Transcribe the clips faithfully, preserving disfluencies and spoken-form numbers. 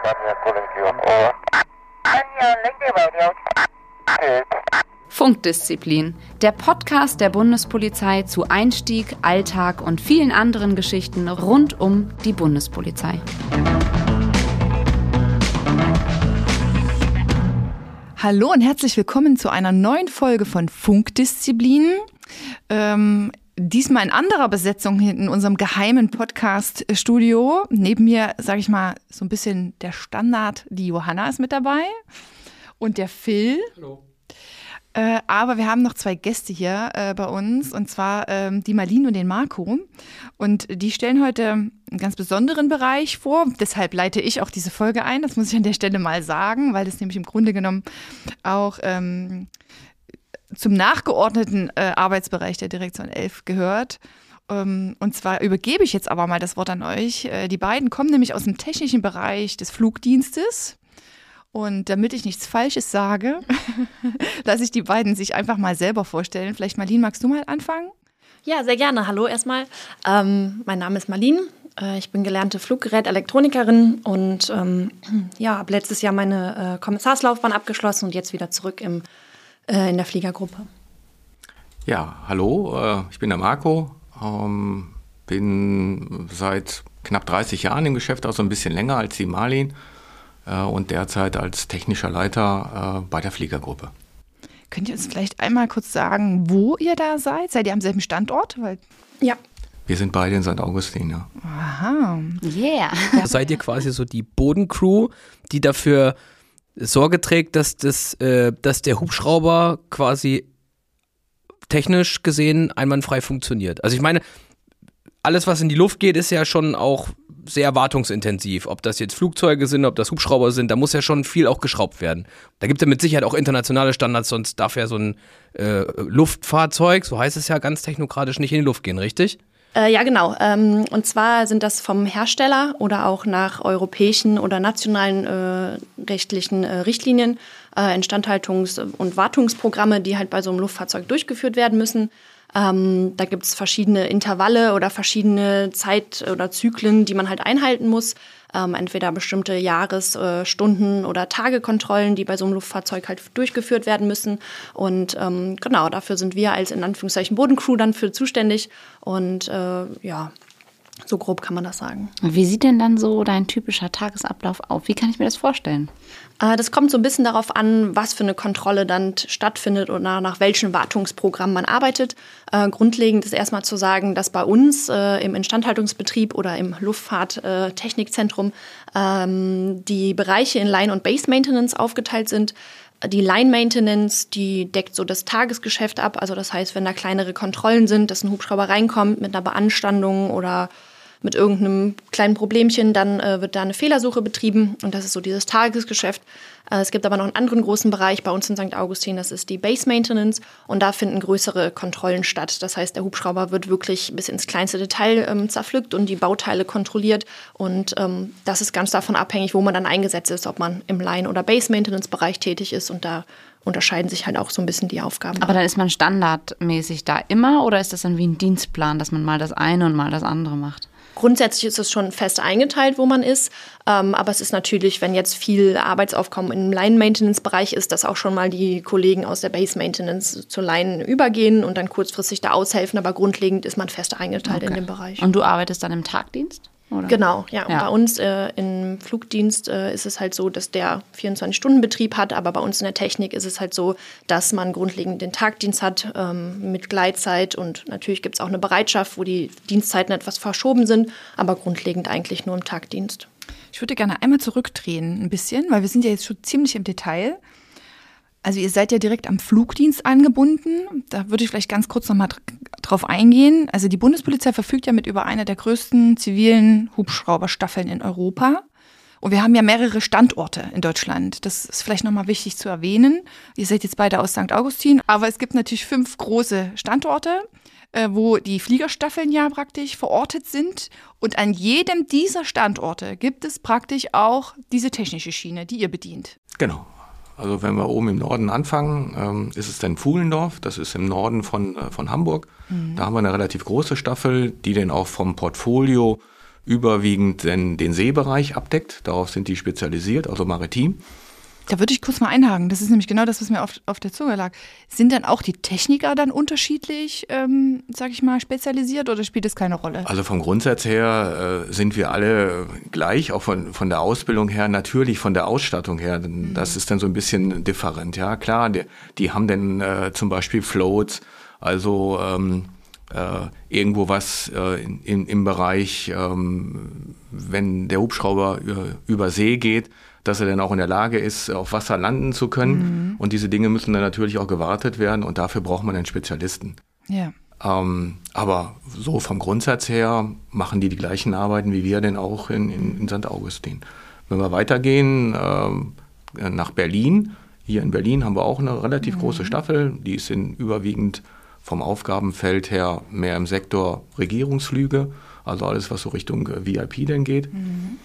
Funkdisziplin, der Podcast der Bundespolizei zu Einstieg, Alltag und vielen anderen Geschichten rund um die Bundespolizei. Hallo und herzlich willkommen zu einer neuen Folge von Funkdisziplin. Ähm, diesmal in anderer Besetzung in unserem geheimen Podcast-Studio. Neben mir, sage ich mal, so ein bisschen der Standard, die Johanna ist mit dabei und der Phil. Hallo. Äh, aber wir haben noch zwei Gäste hier äh, bei uns, und zwar ähm, die Marlene und den Marco. Und die stellen heute einen ganz besonderen Bereich vor. Deshalb leite ich auch diese Folge ein. Das muss ich an der Stelle mal sagen, weil das nämlich im Grunde genommen auch ähm, zum nachgeordneten äh, Arbeitsbereich der Direktion elf gehört. Ähm, und zwar übergebe ich jetzt aber mal das Wort an euch. Äh, die beiden kommen nämlich aus dem technischen Bereich des Flugdienstes. Und damit ich nichts Falsches sage, lasse ich die beiden sich einfach mal selber vorstellen. Vielleicht, Marlene, magst du mal anfangen? Ja, sehr gerne. Hallo erstmal. Ähm, mein Name ist Marlene. Äh, ich bin gelernte Fluggerät-Elektronikerin und ähm, ja, habe letztes Jahr meine äh, Kommissarslaufbahn abgeschlossen und jetzt wieder zurück im, äh, in der Fliegergruppe. Ja, hallo, äh, ich bin der Marco. Ähm, bin seit knapp dreißig Jahren im Geschäft, auch so ein bisschen länger als die Marlene. Und derzeit als technischer Leiter äh, bei der Fliegergruppe. Könnt ihr uns vielleicht einmal kurz sagen, wo ihr da seid? Seid ihr am selben Standort? Weil ja. Wir sind beide in Sankt Augustin, ja. Aha. Yeah. Seid ihr quasi so die Bodencrew, die dafür Sorge trägt, dass, das, äh, dass der Hubschrauber quasi technisch gesehen einwandfrei funktioniert? Also ich meine, alles, was in die Luft geht, ist ja schon auch sehr wartungsintensiv. Ob das jetzt Flugzeuge sind, ob das Hubschrauber sind, da muss ja schon viel auch geschraubt werden. Da gibt es ja mit Sicherheit auch internationale Standards, sonst darf ja so ein äh, Luftfahrzeug, so heißt es ja ganz technokratisch, nicht in die Luft gehen, richtig? Äh, ja, genau. Ähm, und zwar sind das vom Hersteller oder auch nach europäischen oder nationalen äh, rechtlichen äh, Richtlinien äh, Instandhaltungs- und Wartungsprogramme, die halt bei so einem Luftfahrzeug durchgeführt werden müssen. Ähm, da gibt es verschiedene Intervalle oder verschiedene Zeit- oder Zyklen, die man halt einhalten muss. Ähm, entweder bestimmte Jahres-, äh, Stunden- oder Tagekontrollen, die bei so einem Luftfahrzeug halt durchgeführt werden müssen. Und ähm, genau, dafür sind wir als in Anführungszeichen Bodencrew dann für zuständig. Und äh, ja, so grob kann man das sagen. Wie sieht denn dann so dein typischer Tagesablauf aus? Wie kann ich mir das vorstellen? Das kommt so ein bisschen darauf an, was für eine Kontrolle dann stattfindet oder nach welchem Wartungsprogramm man arbeitet. Äh, grundlegend ist erstmal zu sagen, dass bei uns äh, im Instandhaltungsbetrieb oder im Luftfahrttechnikzentrum ähm, die Bereiche in Line- und Base-Maintenance aufgeteilt sind. Die Line-Maintenance, die deckt so das Tagesgeschäft ab. Also das heißt, wenn da kleinere Kontrollen sind, dass ein Hubschrauber reinkommt mit einer Beanstandung oder mit irgendeinem kleinen Problemchen, dann äh, wird da eine Fehlersuche betrieben und das ist so dieses Tagesgeschäft. Äh, es gibt aber noch einen anderen großen Bereich bei uns in Sankt Augustin, das ist die Base Maintenance und da finden größere Kontrollen statt. Das heißt, der Hubschrauber wird wirklich bis ins kleinste Detail ähm, zerpflückt und die Bauteile kontrolliert und ähm, das ist ganz davon abhängig, wo man dann eingesetzt ist, ob man im Line- oder Base Maintenance Bereich tätig ist und da unterscheiden sich halt auch so ein bisschen die Aufgaben. Aber dann ist man standardmäßig da immer oder ist das dann wie ein Dienstplan, dass man mal das eine und mal das andere macht? Grundsätzlich ist es schon fest eingeteilt, wo man ist. Ähm, aber es ist natürlich, wenn jetzt viel Arbeitsaufkommen im Line-Maintenance-Bereich ist, dass auch schon mal die Kollegen aus der Base-Maintenance zur Line übergehen und dann kurzfristig da aushelfen. Aber grundlegend ist man fest eingeteilt okay. in dem Bereich. Und du arbeitest dann im Tagdienst? Oder? Genau, ja. ja. Und bei uns äh, im Flugdienst äh, ist es halt so, dass der vierundzwanzig-Stunden-Betrieb hat, aber bei uns in der Technik ist es halt so, dass man grundlegend den Tagdienst hat ähm, mit Gleitzeit und natürlich gibt es auch eine Bereitschaft, wo die Dienstzeiten etwas verschoben sind, aber grundlegend eigentlich nur im Tagdienst. Ich würde gerne einmal zurückdrehen ein bisschen, weil wir sind ja jetzt schon ziemlich im Detail. Also ihr seid ja direkt am Flugdienst angebunden. Da würde ich vielleicht ganz kurz noch mal drauf eingehen. Also die Bundespolizei verfügt ja mit über einer der größten zivilen Hubschrauberstaffeln in Europa. Und wir haben ja mehrere Standorte in Deutschland. Das ist vielleicht nochmal wichtig zu erwähnen. Ihr seid jetzt beide aus Sankt Augustin. Aber es gibt natürlich fünf große Standorte, wo die Fliegerstaffeln ja praktisch verortet sind. Und an jedem dieser Standorte gibt es praktisch auch diese technische Schiene, die ihr bedient. Genau. Also wenn wir oben im Norden anfangen, ähm, ist es dann Pfuhlendorf, das ist im Norden von, äh, von Hamburg. Mhm. Da haben wir eine relativ große Staffel, die dann auch vom Portfolio überwiegend den, den Seebereich abdeckt. Darauf sind die spezialisiert, also maritim. Da würde ich kurz mal einhaken. Das ist nämlich genau das, was mir auf, auf der Zunge lag. Sind dann auch die Techniker dann unterschiedlich, ähm, sag ich mal, spezialisiert oder spielt das keine Rolle? Also vom Grundsatz her äh, sind wir alle gleich, auch von, von der Ausbildung her, natürlich von der Ausstattung her. Mhm. Das ist dann so ein bisschen different. Ja, klar, die, die haben dann äh, zum Beispiel Floats, also ähm, äh, irgendwo was äh, in, in, im Bereich, ähm, wenn der Hubschrauber über, über See geht, dass er dann auch in der Lage ist, auf Wasser landen zu können. Mhm. Und diese Dinge müssen dann natürlich auch gewartet werden und dafür braucht man einen Spezialisten. Ja. Ähm, aber so vom Grundsatz her machen die die gleichen Arbeiten wie wir denn auch in, in, in Sankt Augustin. Wenn wir weitergehen ähm, nach Berlin, hier in Berlin haben wir auch eine relativ mhm. große Staffel, die ist in überwiegend vom Aufgabenfeld her mehr im Sektor Regierungsflüge, also alles, was so Richtung V I P denn geht. Mhm.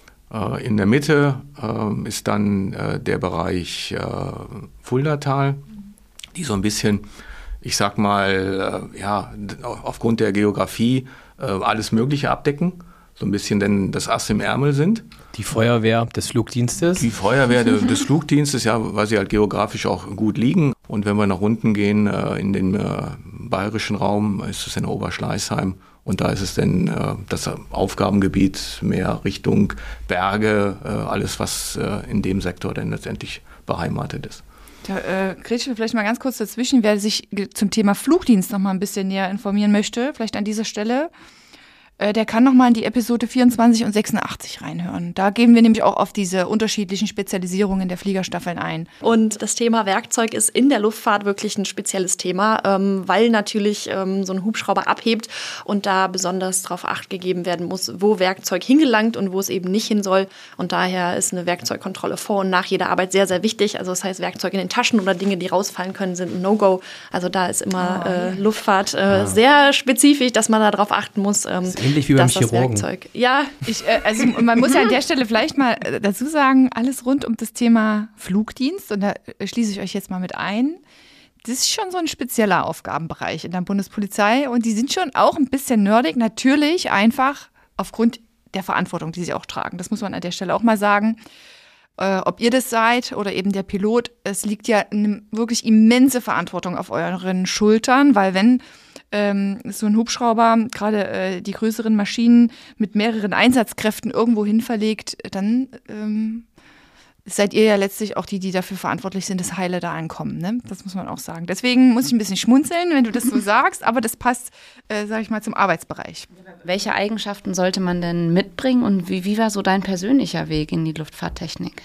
In der Mitte äh, ist dann äh, der Bereich äh, Fuldatal, die so ein bisschen, ich sag mal, äh, ja, aufgrund der Geografie äh, alles Mögliche abdecken, so ein bisschen denn das Ass im Ärmel sind. Die Feuerwehr des Flugdienstes? Die Feuerwehr de, des Flugdienstes, ja, weil sie halt geografisch auch gut liegen. Und wenn wir nach unten gehen, äh, in den äh, bayerischen Raum, ist es in Oberschleißheim. Und da ist es dann äh, das Aufgabengebiet mehr Richtung Berge, äh, alles, was äh, in dem Sektor dann letztendlich beheimatet ist. Da äh, Gretchen, vielleicht mal ganz kurz dazwischen, wer sich zum Thema Flugdienst noch mal ein bisschen näher informieren möchte, vielleicht an dieser Stelle, äh, der kann noch mal in die Episode vierundzwanzig und sechsundachtzig reinhören. Da gehen wir nämlich auch auf diese unterschiedlichen Spezialisierungen der Fliegerstaffeln ein. Und das Thema Werkzeug ist in der Luftfahrt wirklich ein spezielles Thema, ähm, weil natürlich ähm, so ein Hubschrauber abhebt und da besonders darauf Acht gegeben werden muss, wo Werkzeug hingelangt und wo es eben nicht hin soll. Und daher ist eine Werkzeugkontrolle vor und nach jeder Arbeit sehr, sehr wichtig. Also das heißt, Werkzeug in den Taschen oder Dinge, die rausfallen können, sind ein No-Go. Also da ist immer äh, Luftfahrt äh, ja. sehr spezifisch, dass man da drauf achten muss. Ähm, Ähnlich wie beim Chirurgen. Werkzeug. Ja, ich, äh, also man muss ja an der Stelle vielleicht mal dazu sagen, alles rund um das Thema Flugdienst, und da schließe ich euch jetzt mal mit ein, das ist schon so ein spezieller Aufgabenbereich in der Bundespolizei und die sind schon auch ein bisschen nerdig, natürlich einfach aufgrund der Verantwortung, die sie auch tragen. Das muss man an der Stelle auch mal sagen. Äh, ob ihr das seid oder eben der Pilot, es liegt ja eine wirklich immense Verantwortung auf euren Schultern, weil wenn ähm, so ein Hubschrauber, gerade äh, die größeren Maschinen mit mehreren Einsatzkräften irgendwo hin verlegt, dann ähm, seid ihr ja letztlich auch die, die dafür verantwortlich sind, dass Heile da ankommen. Ne? Das muss man auch sagen. Deswegen muss ich ein bisschen schmunzeln, wenn du das so sagst, aber das passt, äh, sage ich mal, zum Arbeitsbereich. Welche Eigenschaften sollte man denn mitbringen und wie, wie war so dein persönlicher Weg in die Luftfahrttechnik?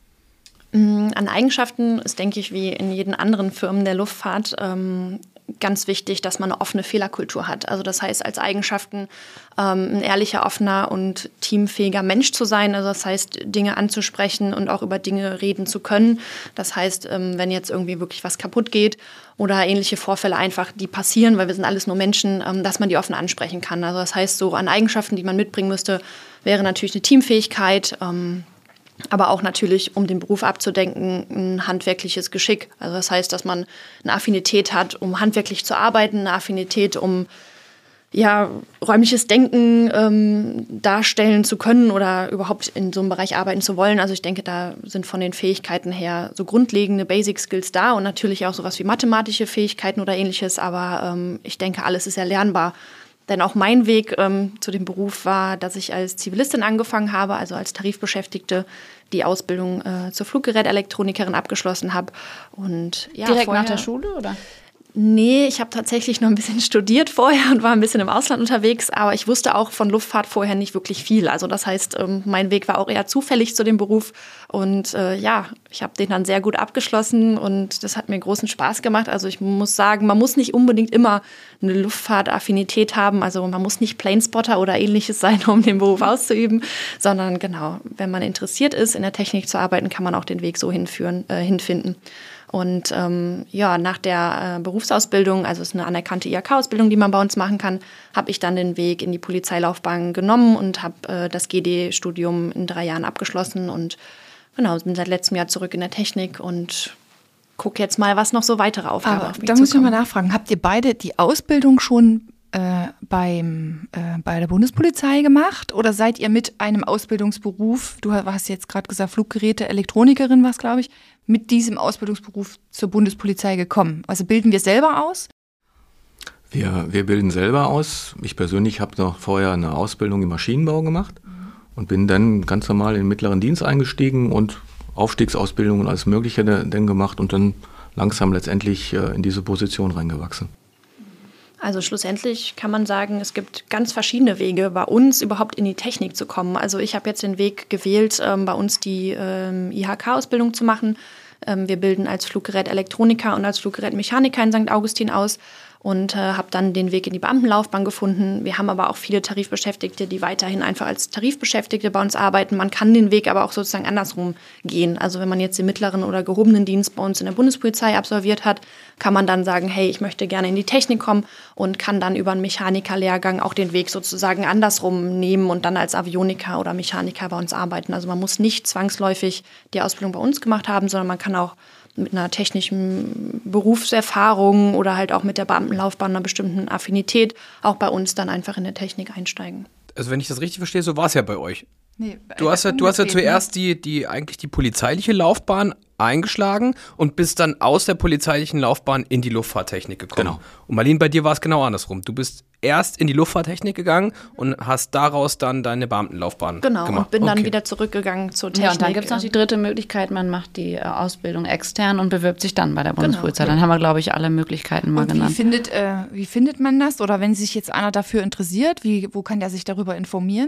An Eigenschaften ist, denke ich, wie in jeden anderen Firmen der Luftfahrt ähm, ganz wichtig, dass man eine offene Fehlerkultur hat. Also das heißt, als Eigenschaften ähm, ein ehrlicher, offener und teamfähiger Mensch zu sein. Also das heißt, Dinge anzusprechen und auch über Dinge reden zu können. Das heißt, ähm, wenn jetzt irgendwie wirklich was kaputt geht oder ähnliche Vorfälle einfach, die passieren, weil wir sind alles nur Menschen, ähm, dass man die offen ansprechen kann. Also das heißt, so an Eigenschaften, die man mitbringen müsste, wäre natürlich eine Teamfähigkeit, ähm, aber auch natürlich, um den Beruf abzudenken, ein handwerkliches Geschick. Also das heißt, dass man eine Affinität hat, um handwerklich zu arbeiten, eine Affinität, um ja, räumliches Denken ähm, darstellen zu können oder überhaupt in so einem Bereich arbeiten zu wollen. Also ich denke, da sind von den Fähigkeiten her so grundlegende Basic-Skills da und natürlich auch sowas wie mathematische Fähigkeiten oder ähnliches. Aber ähm, ich denke, alles ist erlernbar. Denn auch mein Weg ähm, zu dem Beruf war, dass ich als Zivilistin angefangen habe, also als Tarifbeschäftigte, die Ausbildung äh, zur Fluggerätelektronikerin abgeschlossen habe. Und ja, direkt vorher, nach der Schule, oder? Nee, ich habe tatsächlich noch ein bisschen studiert vorher und war ein bisschen im Ausland unterwegs, aber ich wusste auch von Luftfahrt vorher nicht wirklich viel. Also das heißt, mein Weg war auch eher zufällig zu dem Beruf und äh, ja, ich habe den dann sehr gut abgeschlossen und das hat mir großen Spaß gemacht. Also ich muss sagen, man muss nicht unbedingt immer eine Luftfahrtaffinität haben, also man muss nicht Planespotter oder ähnliches sein, um den Beruf auszuüben, sondern genau, wenn man interessiert ist, in der Technik zu arbeiten, kann man auch den Weg so hinführen, äh, hinfinden. Und ähm, ja, nach der äh, Berufsausbildung, also es ist eine anerkannte I H K-Ausbildung, die man bei uns machen kann, habe ich dann den Weg in die Polizeilaufbahn genommen und habe äh, das G D-Studium in drei Jahren abgeschlossen und genau, bin seit letztem Jahr zurück in der Technik und gucke jetzt mal, was noch so weitere Aufgaben Aber auf mich da muss ich zukommen. mal nachfragen, habt ihr beide die Ausbildung schon äh, beim, äh, bei der Bundespolizei gemacht oder seid ihr mit einem Ausbildungsberuf, du hast jetzt gerade gesagt, Fluggeräte, Elektronikerin war es, glaube ich, mit diesem Ausbildungsberuf zur Bundespolizei gekommen? Also bilden wir selber aus? Wir, wir bilden selber aus. Ich persönlich habe noch vorher eine Ausbildung im Maschinenbau gemacht mhm. und bin dann ganz normal in den mittleren Dienst eingestiegen und Aufstiegsausbildung und alles Mögliche dann gemacht und dann langsam letztendlich in diese Position reingewachsen. Also schlussendlich kann man sagen, es gibt ganz verschiedene Wege, bei uns überhaupt in die Technik zu kommen. Also ich habe jetzt den Weg gewählt, bei uns die I H K-Ausbildung zu machen. Wir bilden als Fluggerät-Elektroniker und als Fluggerätmechaniker in Sankt Augustin aus und äh, habe dann den Weg in die Beamtenlaufbahn gefunden. Wir haben aber auch viele Tarifbeschäftigte, die weiterhin einfach als Tarifbeschäftigte bei uns arbeiten. Man kann den Weg aber auch sozusagen andersrum gehen. Also wenn man jetzt den mittleren oder gehobenen Dienst bei uns in der Bundespolizei absolviert hat, kann man dann sagen, hey, ich möchte gerne in die Technik kommen und kann dann über einen Mechanikerlehrgang auch den Weg sozusagen andersrum nehmen und dann als Avioniker oder Mechaniker bei uns arbeiten. Also man muss nicht zwangsläufig die Ausbildung bei uns gemacht haben, sondern man kann auch mit einer technischen Berufserfahrung oder halt auch mit der Beamtenlaufbahn einer bestimmten Affinität auch bei uns dann einfach in der Technik einsteigen. Also wenn ich das richtig verstehe, so war es ja bei euch. Nee, du hast ja, du hast ja zuerst die, die eigentlich die polizeiliche Laufbahn eingeschlagen und bist dann aus der polizeilichen Laufbahn in die Luftfahrttechnik gekommen. Genau. Und Marlene, bei dir war es genau andersrum. Du bist erst in die Luftfahrttechnik gegangen und hast daraus dann deine Beamtenlaufbahn genau, gemacht. Genau, und bin okay. dann wieder zurückgegangen zur Technik. Ja, und dann gibt es noch die dritte Möglichkeit, man macht die äh, Ausbildung extern und bewirbt sich dann bei der Bundespolizei. Genau. Dann haben wir, glaube ich, alle Möglichkeiten mal und genannt. Wie findet, äh, wie findet man das? Oder wenn sich jetzt einer dafür interessiert, wie, wo kann der sich darüber informieren?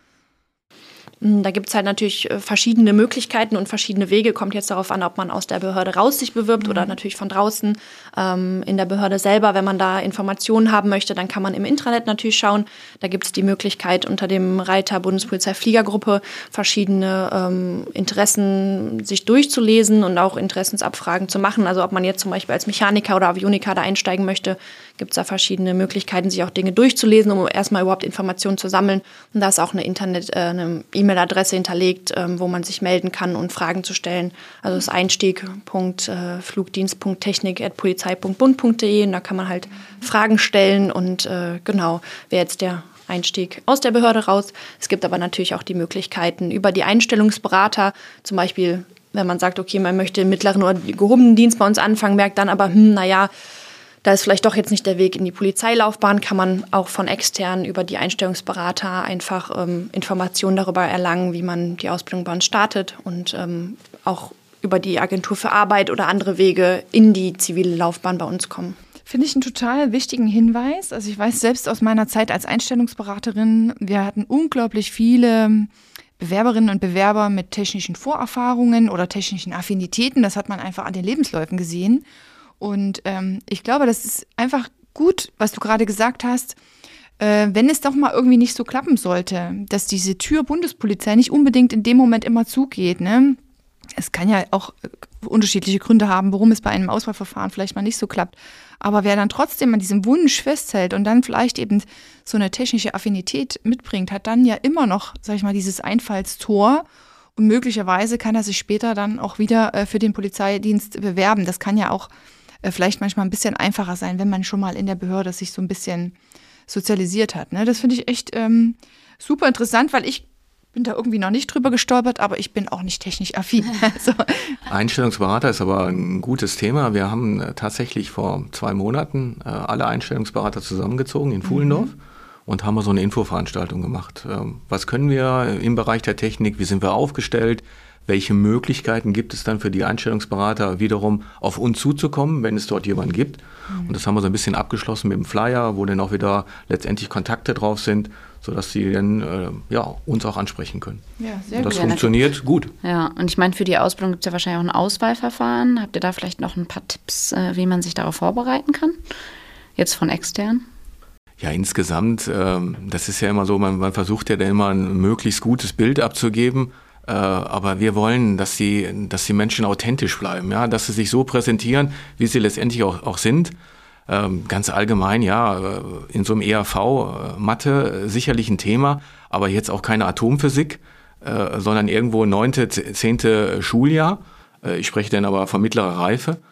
Da gibt es halt natürlich verschiedene Möglichkeiten und verschiedene Wege. Kommt jetzt darauf an, ob man aus der Behörde raus sich bewirbt mhm. oder natürlich von draußen. Ähm, in der Behörde selber, wenn man da Informationen haben möchte, dann kann man im Intranet natürlich schauen. Da gibt es die Möglichkeit, unter dem Reiter Bundespolizei Fliegergruppe verschiedene ähm, Interessen sich durchzulesen und auch Interessensabfragen zu machen. Also ob man jetzt zum Beispiel als Mechaniker oder Avioniker da einsteigen möchte, gibt es da verschiedene Möglichkeiten, sich auch Dinge durchzulesen, um erstmal überhaupt Informationen zu sammeln. Und da ist auch eine Internet, äh, eine E-Mail-Adresse hinterlegt, ähm, wo man sich melden kann und Fragen zu stellen. Also das Einstieg Punkt flugdienst Punkt technik at polizei Punkt bund Punkt de und da kann man halt Fragen stellen und äh, genau, wäre jetzt der Einstieg aus der Behörde raus. Es gibt aber natürlich auch die Möglichkeiten über die Einstellungsberater, zum Beispiel, wenn man sagt, okay, man möchte im mittleren oder gehobenen Dienst bei uns anfangen, merkt dann aber, hm, naja, da ist vielleicht doch jetzt nicht der Weg in die Polizeilaufbahn, kann man auch von extern über die Einstellungsberater einfach ähm, Informationen darüber erlangen, wie man die Ausbildung bei uns startet und ähm, auch über die Agentur für Arbeit oder andere Wege in die zivile Laufbahn bei uns kommen. Finde ich einen total wichtigen Hinweis. Also ich weiß selbst aus meiner Zeit als Einstellungsberaterin, wir hatten unglaublich viele Bewerberinnen und Bewerber mit technischen Vorerfahrungen oder technischen Affinitäten. Das hat man einfach an den Lebensläufen gesehen. Und ähm, ich glaube, das ist einfach gut, was du gerade gesagt hast, äh, wenn es doch mal irgendwie nicht so klappen sollte, dass diese Tür Bundespolizei nicht unbedingt in dem Moment immer zugeht, ne? Es kann ja auch unterschiedliche Gründe haben, warum es bei einem Auswahlverfahren vielleicht mal nicht so klappt. Aber wer dann trotzdem an diesem Wunsch festhält und dann vielleicht eben so eine technische Affinität mitbringt, hat dann ja immer noch, sag ich mal, dieses Einfallstor. Und möglicherweise kann er sich später dann auch wieder äh, für den Polizeidienst bewerben. Das kann ja auch äh, vielleicht manchmal ein bisschen einfacher sein, wenn man schon mal in der Behörde sich so ein bisschen sozialisiert hat. Ne? Das finde ich echt ähm, super interessant, weil ich bin da irgendwie noch nicht drüber gestolpert, aber ich bin auch nicht technisch affin. Also. Einstellungsberater ist aber ein gutes Thema. Wir haben äh, tatsächlich vor zwei Monaten äh, alle Einstellungsberater zusammengezogen in Fuhlendorf mhm. und haben so eine Infoveranstaltung gemacht. Ähm, was können wir im Bereich der Technik, wie sind wir aufgestellt, welche Möglichkeiten gibt es dann für die Einstellungsberater wiederum auf uns zuzukommen, wenn es dort jemanden gibt. Mhm. Und das haben wir so ein bisschen abgeschlossen mit dem Flyer, wo dann auch wieder letztendlich Kontakte drauf sind, sodass sie dann äh, ja, uns auch ansprechen können. Ja, sehr und das gut. funktioniert gut. Ja, und ich meine, für die Ausbildung gibt es ja wahrscheinlich auch ein Auswahlverfahren. Habt ihr da vielleicht noch ein paar Tipps, äh, wie man sich darauf vorbereiten kann? Jetzt von extern? Ja, insgesamt, ähm, das ist ja immer so, man, man versucht ja dann immer ein möglichst gutes Bild abzugeben. Äh, aber wir wollen, dass die, dass die Menschen authentisch bleiben, ja, dass sie sich so präsentieren, wie sie letztendlich auch, auch sind. Ähm, ganz allgemein, ja, in so einem E R V, äh, Mathe, sicherlich ein Thema, aber jetzt auch keine Atomphysik, äh, sondern irgendwo neunte, zehnte Schuljahr. Äh, ich spreche dann aber von mittlerer Reife.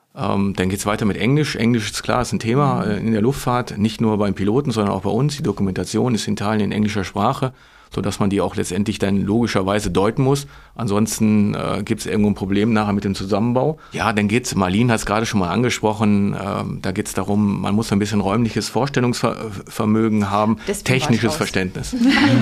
Ähm, dann geht es weiter mit Englisch. Englisch ist klar, ist ein Thema äh, in der Luftfahrt, nicht nur beim Piloten, sondern auch bei uns. Die Dokumentation ist in Teilen in englischer Sprache, sodass man die auch letztendlich dann logischerweise deuten muss. Ansonsten äh, gibt es irgendwo ein Problem nachher mit dem Zusammenbau. Ja, dann geht's, Marlene hat es gerade schon mal angesprochen, ähm, da geht es darum, man muss ein bisschen räumliches Vorstellungsvermögen haben, Deswegen technisches Verständnis.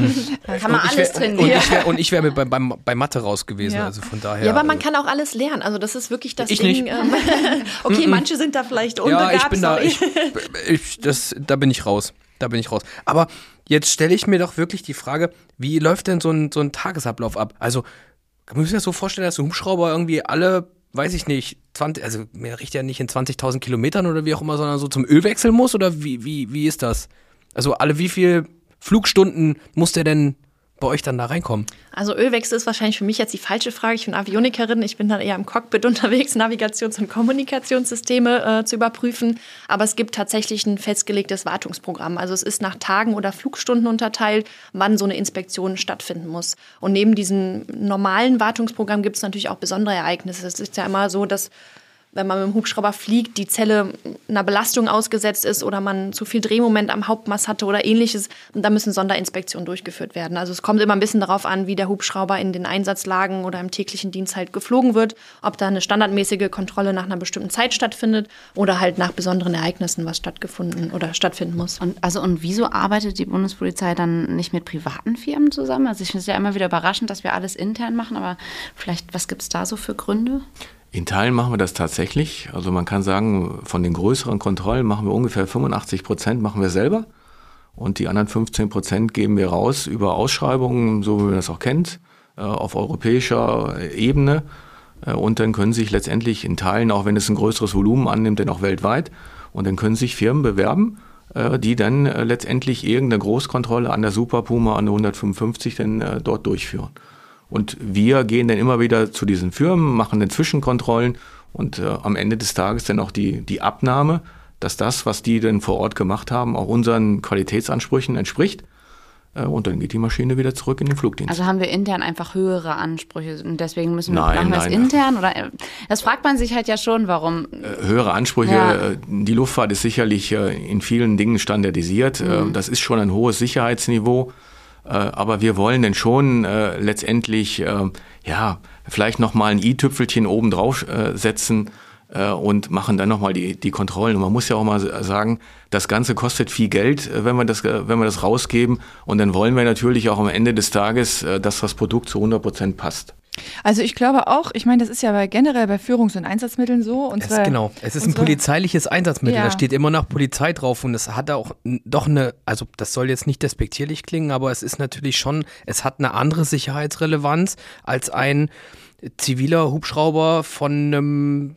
Kann man alles trainieren. Und ich wäre und ich wär bei, bei, bei Mathe raus gewesen, Ja. also von daher. Ja, aber man also, kann auch alles lernen. Also das ist wirklich das Ich Ding. nicht. Ähm, okay, manche sind da vielleicht unbegabt. ja, ich bin da, sorry. ich, ich, das, da bin ich raus. Da bin ich raus. Aber jetzt stelle ich mir doch wirklich die Frage, wie läuft denn so ein, so ein Tagesablauf ab? Also, kann man sich das so vorstellen, dass so Hubschrauber irgendwie alle, weiß ich nicht, zwanzig, also mir riecht ja nicht in zwanzigtausend Kilometern oder wie auch immer, sondern so zum Ölwechsel muss? Oder wie, wie, wie ist das? Also, alle wie viel Flugstunden muss der denn bei euch dann da reinkommen? Also Ölwechsel ist wahrscheinlich für mich jetzt die falsche Frage. Ich bin Avionikerin, ich bin dann eher im Cockpit unterwegs, Navigations- und Kommunikationssysteme äh, zu überprüfen. Aber es gibt tatsächlich ein festgelegtes Wartungsprogramm. Also es ist nach Tagen oder Flugstunden unterteilt, wann so eine Inspektion stattfinden muss. Und neben diesem normalen Wartungsprogramm gibt es natürlich auch besondere Ereignisse. Es ist ja immer so, dass wenn man mit dem Hubschrauber fliegt, die Zelle einer Belastung ausgesetzt ist oder man zu viel Drehmoment am Hauptmast hatte oder ähnliches, da müssen Sonderinspektionen durchgeführt werden. Also es kommt immer ein bisschen darauf an, wie der Hubschrauber in den Einsatzlagen oder im täglichen Dienst halt geflogen wird, ob da eine standardmäßige Kontrolle nach einer bestimmten Zeit stattfindet oder halt nach besonderen Ereignissen, was stattgefunden oder stattfinden muss. Und, also, und wieso arbeitet die Bundespolizei dann nicht mit privaten Firmen zusammen? Also ich finde es ja immer wieder überraschend, dass wir alles intern machen, aber vielleicht, was gibt es da so für Gründe? In Teilen machen wir das tatsächlich. Also man kann sagen, von den größeren Kontrollen machen wir ungefähr fünfundachtzig Prozent machen wir selber. Und die anderen fünfzehn Prozent geben wir raus über Ausschreibungen, so wie man das auch kennt, auf europäischer Ebene. Und dann können sich letztendlich in Teilen, auch wenn es ein größeres Volumen annimmt, dann auch weltweit. Und dann können sich Firmen bewerben, die dann letztendlich irgendeine Großkontrolle an der Super Puma, an der hundertfünfundfünfzig dann dort durchführen. Und wir gehen dann immer wieder zu diesen Firmen, machen dann Zwischenkontrollen und äh, am Ende des Tages dann auch die, die Abnahme, dass das, was die dann vor Ort gemacht haben, auch unseren Qualitätsansprüchen entspricht. Äh, und dann geht die Maschine wieder zurück in den Flugdienst. Also haben wir intern einfach höhere Ansprüche und deswegen müssen wir, Nein, machen wir es nein. intern? Oder, das fragt man sich halt ja schon, warum. Äh, höhere Ansprüche, Ja. äh, die Luftfahrt ist sicherlich äh, in vielen Dingen standardisiert. Mhm. Äh, das ist schon ein hohes Sicherheitsniveau. Aber wir wollen denn schon äh, letztendlich, äh, ja, vielleicht nochmal ein i-Tüpfelchen oben drauf äh, setzen äh, und machen dann nochmal die, die Kontrollen. Und man muss ja auch mal sagen, das Ganze kostet viel Geld, wenn wir das, wenn wir das rausgeben. Und dann wollen wir natürlich auch am Ende des Tages, äh, dass das Produkt zu hundert Prozent passt. Also ich glaube auch, ich meine, das ist ja bei, generell bei Führungs- und Einsatzmitteln so. Unsere, Es, genau, es ist ein unsere, polizeiliches Einsatzmittel, Ja. da steht immer noch Polizei drauf und es hat auch n- doch eine, also das soll jetzt nicht despektierlich klingen, aber es ist natürlich schon, es hat eine andere Sicherheitsrelevanz als ein ziviler Hubschrauber von einem,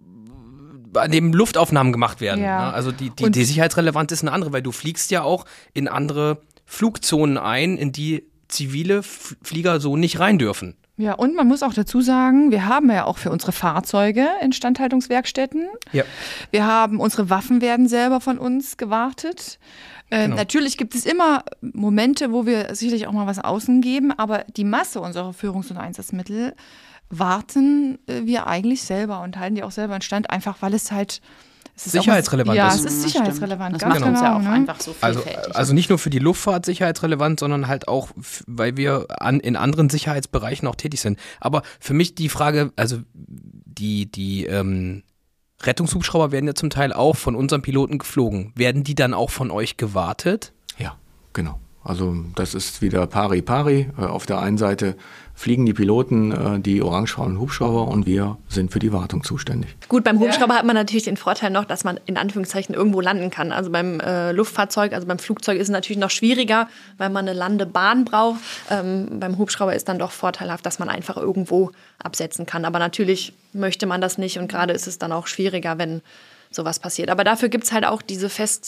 an dem Luftaufnahmen gemacht werden. Ja. Ne? Also die, die, Und- die Sicherheitsrelevanz ist eine andere, weil du fliegst ja auch in andere Flugzonen ein, in die zivile F- Flieger so nicht rein dürfen. Ja, und man muss auch dazu sagen, wir haben ja auch für unsere Fahrzeuge Instandhaltungswerkstätten. Ja. Wir haben, unsere Waffen werden selber von uns gewartet. Ähm, Genau. Natürlich gibt es immer Momente, wo wir sicherlich auch mal was außen geben, aber die Masse unserer Führungs- und Einsatzmittel warten äh, wir eigentlich selber und halten die auch selber in Stand, einfach weil es halt es ist Sicherheitsrelevant auch, ja, ist. es ist Ja, sicherheitsrelevant, Das ganz macht uns genau. ja auch ne? einfach so Also, vielfältig. also nicht nur für die Luftfahrt sicherheitsrelevant, sondern halt auch, f- weil wir an, in anderen Sicherheitsbereichen auch tätig sind. Aber für mich die Frage, also die, die ähm, Rettungshubschrauber werden ja zum Teil auch von unseren Piloten geflogen. Werden die dann auch von euch gewartet? Ja, genau. Also das ist wieder pari pari. Äh, Auf der einen Seite fliegen die Piloten äh, die orangebraunen Hubschrauber und wir sind für die Wartung zuständig. Gut, beim Hubschrauber hat man natürlich den Vorteil noch, dass man in Anführungszeichen irgendwo landen kann. Also beim äh, Luftfahrzeug, also beim Flugzeug ist es natürlich noch schwieriger, weil man eine Landebahn braucht. Ähm, beim Hubschrauber ist dann doch vorteilhaft, dass man einfach irgendwo absetzen kann. Aber natürlich möchte man das nicht und gerade ist es dann auch schwieriger, wenn sowas passiert. Aber dafür gibt es halt auch diese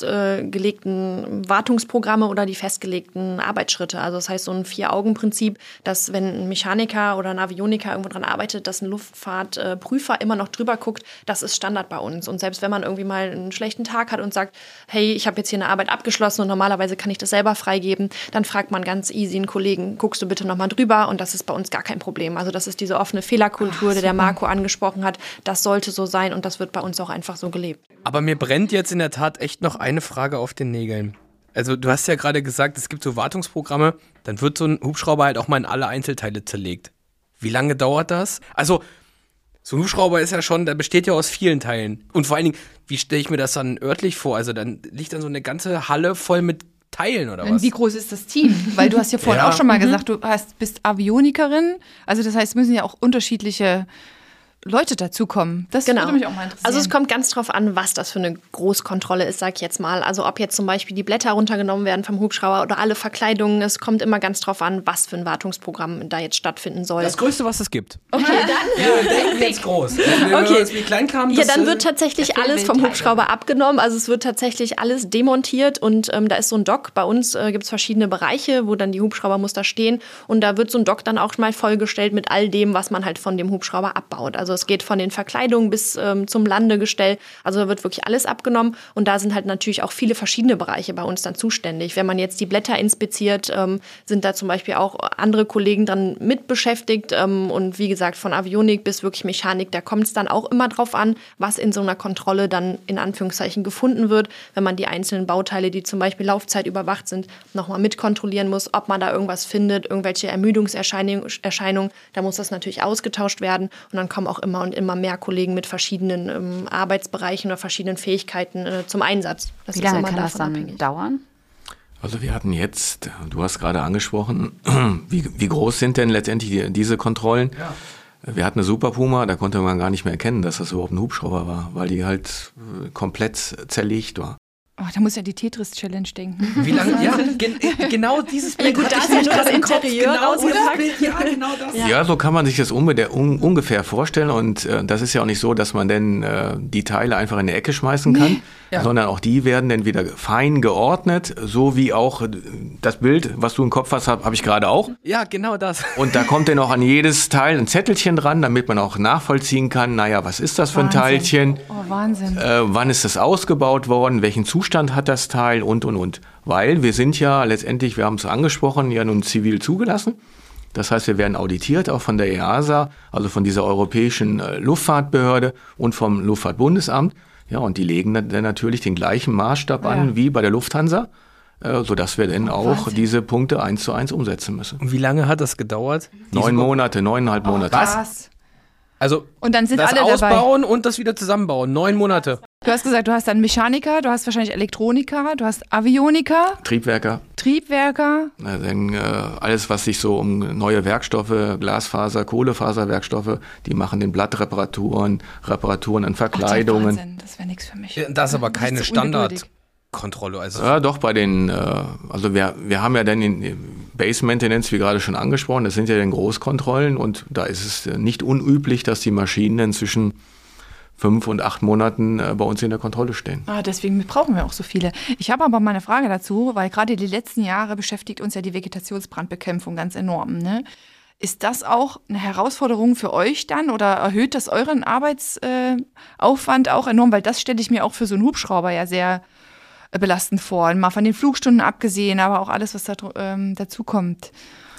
festgelegten äh, Wartungsprogramme oder die festgelegten Arbeitsschritte. Also das heißt so ein Vier-Augen-Prinzip, dass wenn ein Mechaniker oder ein Avioniker irgendwo dran arbeitet, dass ein Luftfahrtprüfer äh, immer noch drüber guckt, das ist Standard bei uns. Und selbst wenn man irgendwie mal einen schlechten Tag hat und sagt, hey, ich habe jetzt hier eine Arbeit abgeschlossen und normalerweise kann ich das selber freigeben, dann fragt man ganz easy einen Kollegen, guckst du bitte nochmal drüber, und das ist bei uns gar kein Problem. Also das ist diese offene Fehlerkultur, die der Marco angesprochen hat. Das sollte so sein und das wird bei uns auch einfach so gelebt. Aber mir brennt jetzt in der Tat echt noch eine Frage auf den Nägeln. Also du hast ja gerade gesagt, es gibt so Wartungsprogramme, dann wird so ein Hubschrauber halt auch mal in alle Einzelteile zerlegt. Wie lange dauert das? Also so ein Hubschrauber ist ja schon, der besteht ja aus vielen Teilen. Und vor allen Dingen, wie stelle ich mir das dann örtlich vor? Also dann liegt dann so eine ganze Halle voll mit Teilen oder was? Wie groß ist das Team? Weil du hast ja vorhin ja. auch schon mal gesagt, du hast, bist Avionikerin. Also das heißt, müssen ja auch unterschiedliche Leute dazukommen. Das genau. würde mich auch mal interessieren. Also es kommt ganz drauf an, was das für eine Großkontrolle ist, sag ich jetzt mal. Also ob jetzt zum Beispiel die Blätter runtergenommen werden vom Hubschrauber oder alle Verkleidungen. Es kommt immer ganz drauf an, was für ein Wartungsprogramm da jetzt stattfinden soll. Das Größte, was es gibt. Okay, dann. Ja, denken jetzt groß. Wenn wir Okay. uns wie klein kamen, Ja, das, dann äh, wird tatsächlich alles vom Hubschrauber abgenommen. Also es wird tatsächlich alles demontiert und ähm, da ist so ein Dock. Bei uns äh, gibt es verschiedene Bereiche, wo dann die Hubschraubermuster stehen. Und da wird so ein Dock dann auch mal vollgestellt mit all dem, was man halt von dem Hubschrauber abbaut. Also es geht von den Verkleidungen bis ähm, zum Landegestell. Also da wird wirklich alles abgenommen. Und da sind halt natürlich auch viele verschiedene Bereiche bei uns dann zuständig. Wenn man jetzt die Blätter inspiziert, ähm, sind da zum Beispiel auch andere Kollegen dran mit beschäftigt. Ähm, und wie gesagt, von Avionik bis wirklich Mechanik, da kommt es dann auch immer drauf an, was in so einer Kontrolle dann in Anführungszeichen gefunden wird. Wenn man die einzelnen Bauteile, die zum Beispiel Laufzeit überwacht sind, nochmal mitkontrollieren muss, ob man da irgendwas findet, irgendwelche Ermüdungserscheinungen, Erscheinungen, da muss das natürlich ausgetauscht werden. Und dann kommen auch immer und immer mehr Kollegen mit verschiedenen ähm, Arbeitsbereichen oder verschiedenen Fähigkeiten äh, zum Einsatz. Das Wie ist lange immer kann das davon dann abhängig. dauern? Also wir hatten jetzt, du hast gerade angesprochen, wie, wie groß sind denn letztendlich die, diese Kontrollen? Ja. Wir hatten eine Super Puma, da konnte man gar nicht mehr erkennen, dass das überhaupt ein Hubschrauber war, weil die halt äh, komplett zerlegt war. Oh, da muss ja die Tetris-Challenge denken. Wie lange? Ja, gen, genau dieses Bild. Ja, gut, da ist ja nur das Interieur genau rausgepackt. Bild, ja, genau das. Ja. ja, so kann man sich das unbe- un- ungefähr vorstellen. Und äh, das ist ja auch nicht so, dass man denn äh, die Teile einfach in die Ecke schmeißen kann, nee. ja. sondern auch die werden dann wieder fein geordnet, so wie auch äh, das Bild, was du im Kopf hast, habe hab ich gerade auch. Ja, genau das. Und da kommt dann auch an jedes Teil ein Zettelchen dran, damit man auch nachvollziehen kann, naja, was ist das für ein Wahnsinn. Teilchen? Oh, Wahnsinn. Äh, wann ist das ausgebaut worden? Welchen Zustand hat das Teil? Und, und, und. Weil wir sind ja letztendlich, wir haben es angesprochen, ja nun zivil zugelassen. Das heißt, wir werden auditiert, auch von der E A S A, also von dieser Europäischen äh, Luftfahrtbehörde und vom Luftfahrtbundesamt. Ja, und die legen dann natürlich den gleichen Maßstab ja. an wie bei der Lufthansa, äh, sodass wir dann auch Wahnsinn. diese Punkte eins zu eins umsetzen müssen. Und wie lange hat das gedauert? Neun Monate, neuneinhalb Monate. Oh, was? Also und dann sind das alle Ausbauen dabei. und das wieder zusammenbauen. Neun Monate. Du hast gesagt, du hast dann Mechaniker, du hast wahrscheinlich Elektroniker, du hast Avioniker. Triebwerker. Triebwerker. Na, dann, äh, alles, was sich so um neue Werkstoffe, Glasfaser, Kohlefaserwerkstoffe, die machen den Blattreparaturen, Reparaturen an Verkleidungen. Ach, Wahnsinn, das wäre nichts für mich. Das ist aber keine so Standardkontrolle. Also ja, doch, bei den, äh, also wir, wir haben ja dann in Base Maintenance, wie gerade schon angesprochen, das sind ja dann Großkontrollen und da ist es nicht unüblich, dass die Maschinen dann zwischen fünf und acht Monaten äh, bei uns in der Kontrolle stehen. Ah, deswegen brauchen wir auch so viele. Ich habe aber mal eine Frage dazu, weil gerade die letzten Jahre beschäftigt uns ja die Vegetationsbrandbekämpfung ganz enorm. Ne? Ist das auch eine Herausforderung für euch dann oder erhöht das euren Arbeitsaufwand äh, auch enorm? Weil das stelle ich mir auch für so einen Hubschrauber ja sehr äh, belastend vor. Mal von den Flugstunden abgesehen, aber auch alles, was da ähm, dazu kommt.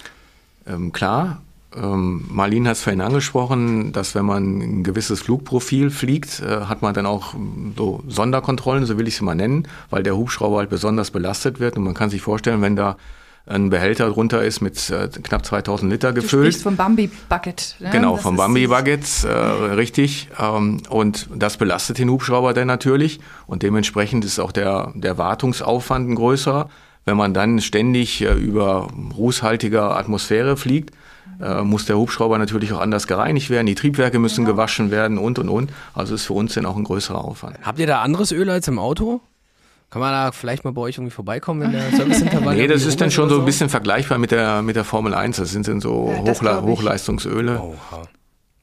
Ähm, klar. Ähm, Marlene hat es vorhin angesprochen, dass wenn man ein gewisses Flugprofil fliegt, äh, hat man dann auch so Sonderkontrollen, so will ich es mal nennen, weil der Hubschrauber halt besonders belastet wird. Und man kann sich vorstellen, wenn da ein Behälter drunter ist mit äh, knapp zweitausend Liter gefüllt. Du sprichst vom Bambi-Bucket. Ne? Genau, das vom Bambi-Bucket, äh, richtig. Ähm, und das belastet den Hubschrauber dann natürlich. Und dementsprechend ist auch der, der Wartungsaufwand ein größerer. Wenn man dann ständig äh, über rußhaltiger Atmosphäre fliegt, äh, muss der Hubschrauber natürlich auch anders gereinigt werden. Die Triebwerke müssen genau. gewaschen werden und, und, und. Also ist für uns dann auch ein größerer Aufwand. Habt ihr da anderes Öl als im Auto? Kann man da vielleicht mal bei euch irgendwie vorbeikommen in der Serviceintervalle? Nee, das ist dann schon so ein bisschen vergleichbar mit der, mit der Formel eins. Das sind dann so ja, Hochla- Hochleistungsöle. Oha.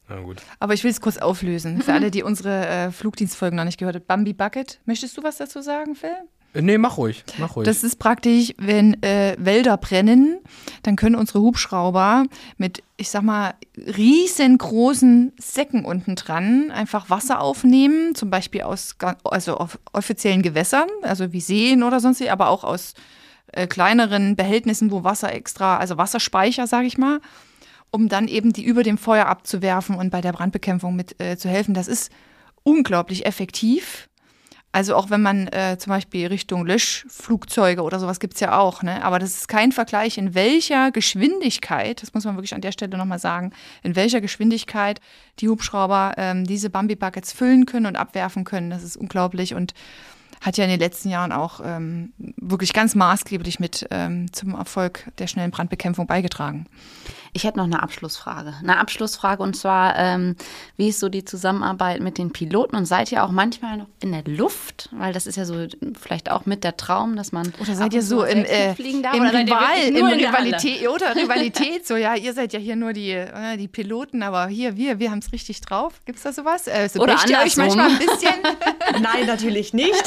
Na gut. Aber ich will es kurz auflösen, für alle, die unsere äh, Flugdienstfolgen noch nicht gehört haben. Bambi Bucket, möchtest du was dazu sagen, Phil? Nee, mach ruhig, mach ruhig. Das ist praktisch, wenn äh, Wälder brennen, dann können unsere Hubschrauber mit, ich sag mal, riesengroßen Säcken unten dran einfach Wasser aufnehmen, zum Beispiel aus also auf offiziellen Gewässern, also wie Seen oder sonst wie, aber auch aus äh, kleineren Behältnissen, wo Wasser extra, also Wasserspeicher, sage ich mal, um dann eben die über dem Feuer abzuwerfen und bei der Brandbekämpfung mit äh, zu helfen. Das ist unglaublich effektiv. Also auch wenn man äh, zum Beispiel Richtung Löschflugzeuge oder sowas gibt es ja auch, ne? Aber das ist kein Vergleich, in welcher Geschwindigkeit, das muss man wirklich an der Stelle nochmal sagen, in welcher Geschwindigkeit die Hubschrauber ähm, diese Bambi-Buckets füllen können und abwerfen können. Das ist unglaublich und hat ja in den letzten Jahren auch ähm, wirklich ganz maßgeblich mit ähm, zum Erfolg der schnellen Brandbekämpfung beigetragen. Ich hätte noch eine Abschlussfrage. Eine Abschlussfrage und zwar, ähm, wie ist so die Zusammenarbeit mit den Piloten? Und seid ihr auch manchmal noch in der Luft? Weil das ist ja so vielleicht auch mit der Traum, dass man. Oder seid ihr so im, äh, im Rival, im Rivalität, oder Rivalität? So, ja, ihr seid ja hier nur die, äh, die Piloten, aber hier, wir, wir haben es richtig drauf. Gibt es da sowas? Äh, so oder ihr euch manchmal ein bisschen? Nein, natürlich nicht.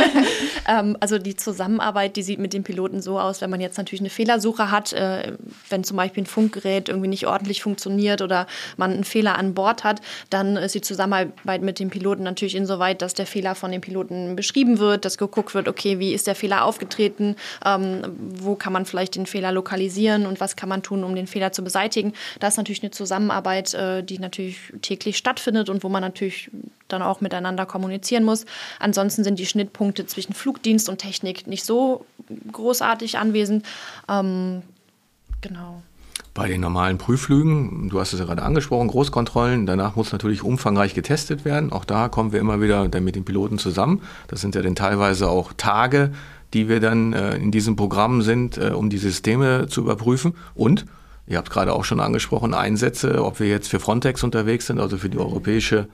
ähm, also die Zusammenarbeit, die sieht mit den Piloten so aus, wenn man jetzt natürlich eine Fehlersuche hat, äh, wenn zum Beispiel ein Funkgerät irgendwie nicht ordentlich funktioniert oder man einen Fehler an Bord hat, dann ist die Zusammenarbeit mit dem Piloten natürlich insoweit, dass der Fehler von dem Piloten beschrieben wird, dass geguckt wird, okay, wie ist der Fehler aufgetreten, ähm, wo kann man vielleicht den Fehler lokalisieren und was kann man tun, um den Fehler zu beseitigen. Das ist natürlich eine Zusammenarbeit, äh, die natürlich täglich stattfindet und wo man natürlich dann auch miteinander kommunizieren muss. Ansonsten sind die Schnittpunkte zwischen Flugdienst und Technik nicht so großartig anwesend. Ähm, genau. Bei den normalen Prüfflügen, du hast es ja gerade angesprochen, Großkontrollen, danach muss natürlich umfangreich getestet werden. Auch da kommen wir immer wieder dann mit den Piloten zusammen. Das sind ja dann teilweise auch Tage, die wir dann äh, in diesem Programm sind, äh, um die Systeme zu überprüfen. Und, ihr habt gerade auch schon angesprochen, Einsätze, ob wir jetzt für Frontex unterwegs sind, also für die Europäische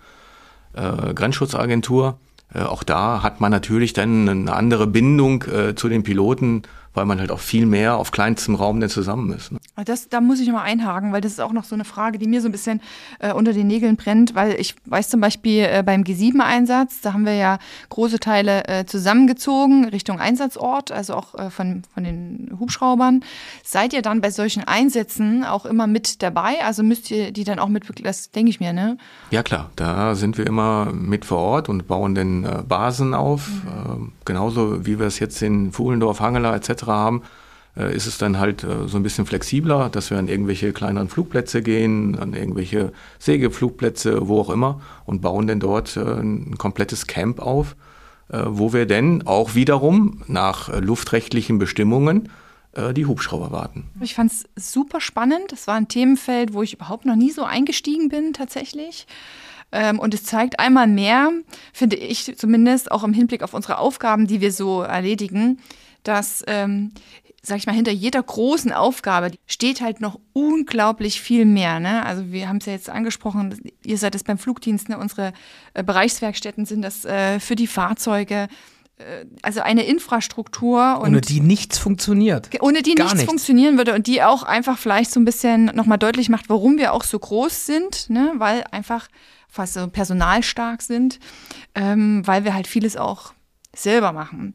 äh, Grenzschutzagentur. Äh, auch da hat man natürlich dann eine andere Bindung äh, zu den Piloten, weil man halt auch viel mehr auf kleinstem Raum denn zusammen ist. Ne? Das, da muss ich nochmal einhaken, weil das ist auch noch so eine Frage, die mir so ein bisschen äh, unter den Nägeln brennt, weil ich weiß zum Beispiel äh, beim G sieben Einsatz, da haben wir ja große Teile äh, zusammengezogen Richtung Einsatzort, also auch äh, von, von den Hubschraubern. Seid ihr dann bei solchen Einsätzen auch immer mit dabei? Also müsst ihr die dann auch mit, das denke ich mir, ne? Ja klar, da sind wir immer mit vor Ort und bauen dann äh, Basen auf. Mhm. Äh, genauso wie wir es jetzt in Fuhlendorf, Hangela et cetera haben, äh, ist es dann halt äh, so ein bisschen flexibler, dass wir an irgendwelche kleineren Flugplätze gehen, an irgendwelche Segelflugplätze, wo auch immer und bauen dann dort äh, ein komplettes Camp auf, äh, wo wir dann auch wiederum nach äh, luftrechtlichen Bestimmungen äh, die Hubschrauber warten. Ich fand es super spannend. Das war ein Themenfeld, wo ich überhaupt noch nie so eingestiegen bin tatsächlich. Ähm, und es zeigt einmal mehr, finde ich zumindest, auch im Hinblick auf unsere Aufgaben, die wir so erledigen, dass, ähm, sag ich mal, hinter jeder großen Aufgabe steht halt noch unglaublich viel mehr. Ne? Also wir haben es ja jetzt angesprochen, ihr seid es beim Flugdienst, ne? Unsere äh, Bereichswerkstätten sind das äh, für die Fahrzeuge. Äh, also eine Infrastruktur. Und ohne die nichts funktioniert. Ohne die Gar nichts, nichts funktionieren würde und die auch einfach vielleicht so ein bisschen nochmal deutlich macht, warum wir auch so groß sind, ne? Weil einfach fast so personalstark sind, ähm, weil wir halt vieles auch selber machen.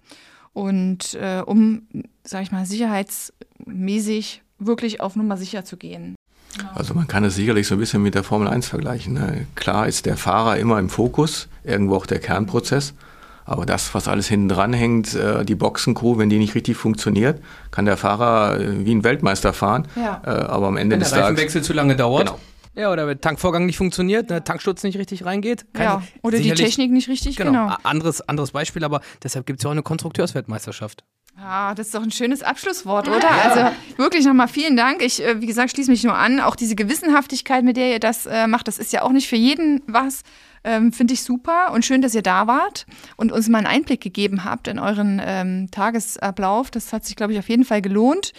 Und äh, um, sag ich mal, sicherheitsmäßig wirklich auf Nummer sicher zu gehen. Genau. Also man kann es sicherlich so ein bisschen mit der Formel eins vergleichen. Ne? Klar ist der Fahrer immer im Fokus, irgendwo auch der Kernprozess. Aber das, was alles hinten dran hängt, äh, die Boxencrew, wenn die nicht richtig funktioniert, kann der Fahrer äh, wie ein Weltmeister fahren. Ja. Äh, aber am Ende wenn des der Tages... Reifenwechsel zu lange dauert. Genau. Ja, oder wenn der Tankvorgang nicht funktioniert, der Tankschutz nicht richtig reingeht. Keine, ja, oder die Technik nicht richtig, genau. genau. Anderes, anderes Beispiel, aber deshalb gibt es ja auch eine Konstrukteursweltmeisterschaft. Ah, das ist doch ein schönes Abschlusswort, oder? Ja. Also wirklich nochmal vielen Dank. Ich, wie gesagt, schließe mich nur an. Auch diese Gewissenhaftigkeit, mit der ihr das äh, macht, das ist ja auch nicht für jeden was. Ähm, finde ich super und schön, dass ihr da wart und uns mal einen Einblick gegeben habt in euren ähm, Tagesablauf. Das hat sich, glaube ich, auf jeden Fall gelohnt.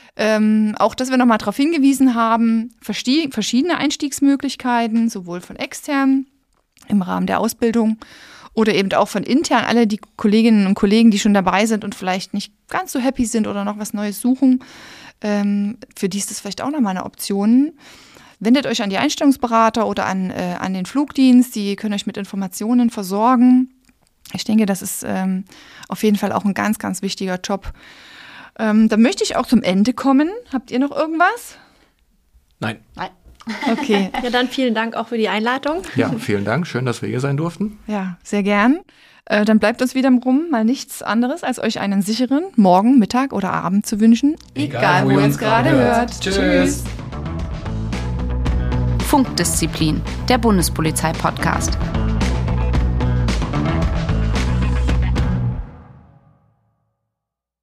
Ähm, auch, dass wir nochmal darauf hingewiesen haben, verste- verschiedene Einstiegsmöglichkeiten, sowohl von extern im Rahmen der Ausbildung oder eben auch von intern. Alle die Kolleginnen und Kollegen, die schon dabei sind und vielleicht nicht ganz so happy sind oder noch was Neues suchen, ähm, für die ist das vielleicht auch nochmal eine Option. wendet euch an die Einstellungsberater oder an, äh, an den Flugdienst, die können euch mit Informationen versorgen. Ich denke, das ist ähm, auf jeden Fall auch ein ganz, ganz wichtiger Job. Ähm, dann möchte ich auch zum Ende kommen. Habt ihr noch irgendwas? Nein. Nein. Okay. Ja, dann vielen Dank auch für die Einladung. Ja, vielen Dank. Schön, dass wir hier sein durften. Ja, sehr gern. Äh, dann bleibt uns wiederum mal nichts anderes, als euch einen sicheren Morgen, Mittag oder Abend zu wünschen. Egal, wo ihr uns gerade hört. Tschüss. Funkdisziplin, der Bundespolizei-Podcast.